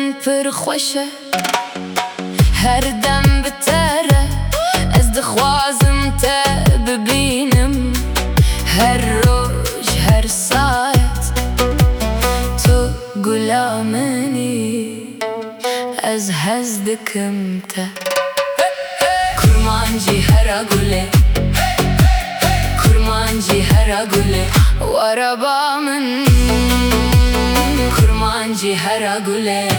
پرخوشه هر دم بتره از دخوازم تا ببینم هر روز هر ساعت تو گلامنی از هز دکم تا کرمانجی هر گله کرمانجی هر گله وربا من کرمانجی هر گله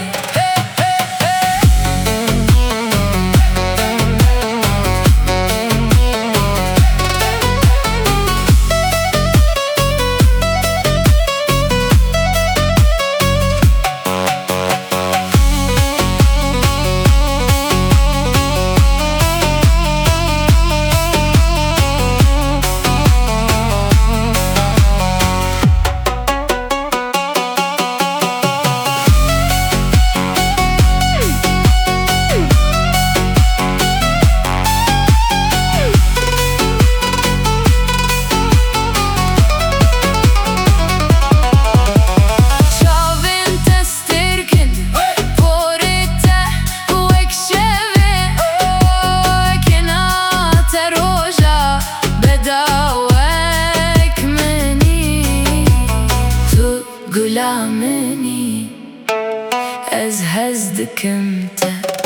گلامنی از هز دکم تا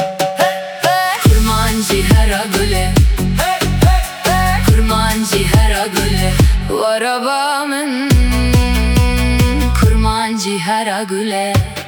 کرمانجی هر گله کرمانجی هر گله وربا من کرمانجی هر گله